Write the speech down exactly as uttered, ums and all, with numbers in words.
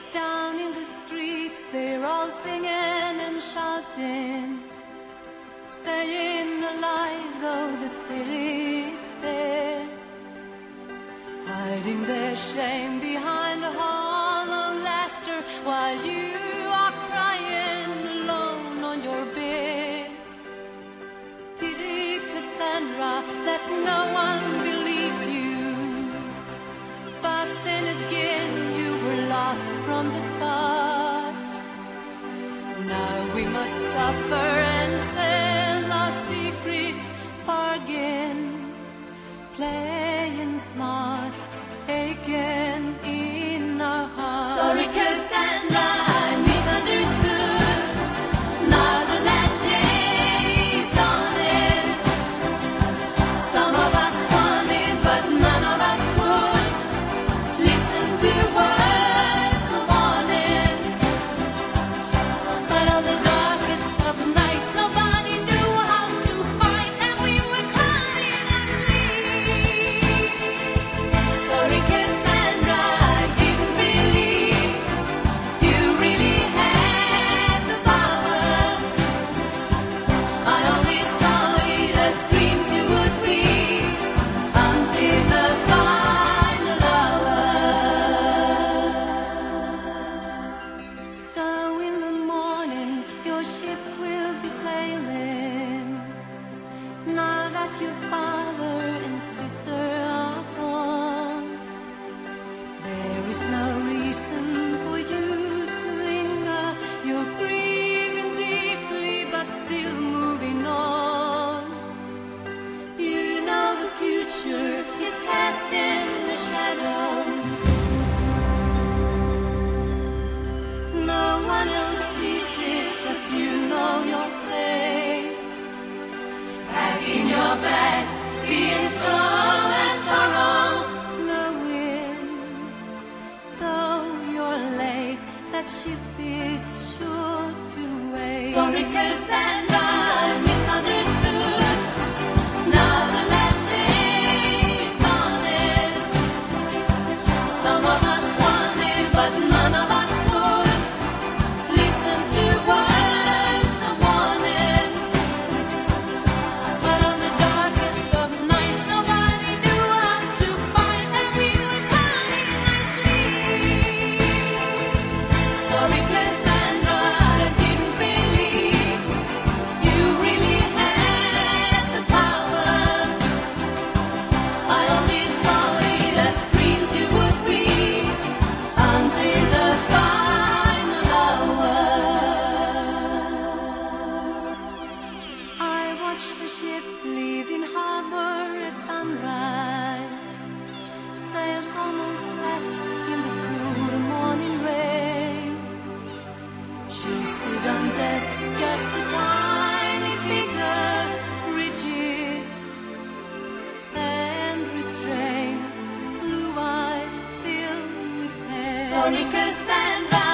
Down in the street, they're all singing and shouting, staying alive though the city's there, hiding their shame behind a hollow laughter while you are crying alone on your bed. Pity Cassandra that no one believed you, but then again you were lost from the start. Now we must suffer and sell our secrets, bargain, playing smart again in our hearts. Sorry Cassandra, I misunderstood. Now the last day's on it. Some of us wanted, but none of us would listen to words of warning. But on the darkest of nights, nobody knew how to fight, and we were crying asleep. Sorry Cassandra, I didn't believe you really had the power. I only saw it as dreams you would weave until the final hour. So in the morning your ship will be sailing, now that your father and sister are gone. There is no reason for you to linger. You're grieving deeply but still moving on. You know the future is cast in the shadow. No one else sees it, but you know your fate. Packing your bags, being slow and thorough, knowing, though you're late, that ship is sure to wait. Sorry Cassandra, I misunderstood. Now the last day is on it. Some of us wanted, but none of us would listen to words of warning. But on the darkest of nights, nobody knew how to fight, and we were crying asleep. Sorry Cassandra, I didn't believe you really had the power. I only saw it as dreams you would weave until the final hour. I watched the ship leaving harbor at sunrise. Sails almost slack in the cool morning rain. She stood on deck, just a tiny figure, rigid and restrained, blue eyes filled with pain. Sorry Cassandra,